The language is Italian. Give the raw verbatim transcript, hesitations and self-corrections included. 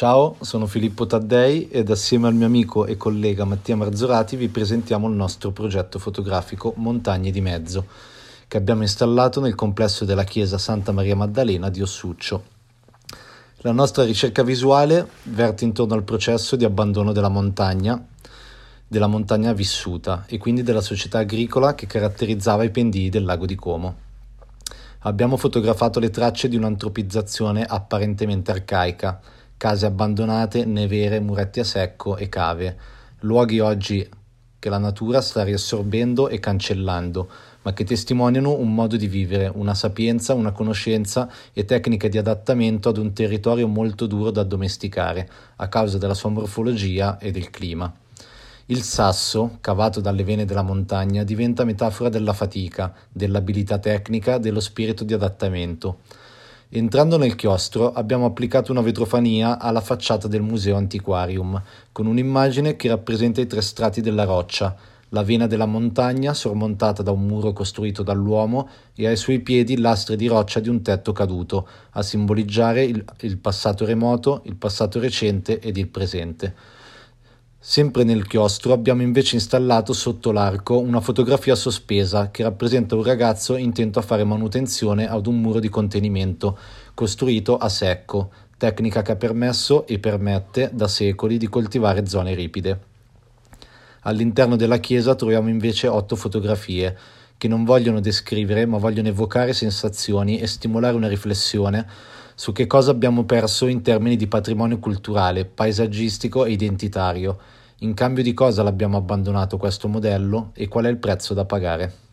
Ciao, sono Filippo Taddei ed assieme al mio amico e collega Mattia Marzorati vi presentiamo il nostro progetto fotografico Montagne di Mezzo, che abbiamo installato nel complesso della chiesa Santa Maria Maddalena di Ossuccio. La nostra ricerca visuale verte intorno al processo di abbandono della montagna, della montagna vissuta e quindi della società agricola che caratterizzava i pendii del lago di Como. Abbiamo fotografato le tracce di un'antropizzazione apparentemente arcaica, case abbandonate, nevere, muretti a secco e cave, luoghi oggi che la natura sta riassorbendo e cancellando, ma che testimoniano un modo di vivere, una sapienza, una conoscenza e tecniche di adattamento ad un territorio molto duro da addomesticare, a causa della sua morfologia e del clima. Il sasso, cavato dalle vene della montagna, diventa metafora della fatica, dell'abilità tecnica, dello spirito di adattamento. Entrando nel chiostro abbiamo applicato una vetrofania alla facciata del Museo Antiquarium, con un'immagine che rappresenta i tre strati della roccia, la vena della montagna sormontata da un muro costruito dall'uomo e ai suoi piedi lastre di roccia di un tetto caduto, a simboleggiare il, il passato remoto, il passato recente ed il presente. Sempre nel chiostro abbiamo invece installato sotto l'arco una fotografia sospesa che rappresenta un ragazzo intento a fare manutenzione ad un muro di contenimento costruito a secco, tecnica che ha permesso e permette da secoli di coltivare zone ripide. All'interno della chiesa troviamo invece otto fotografie che non vogliono descrivere ma vogliono evocare sensazioni e stimolare una riflessione su che cosa abbiamo perso in termini di patrimonio culturale, paesaggistico e identitario, in cambio di cosa l'abbiamo abbandonato questo modello e qual è il prezzo da pagare.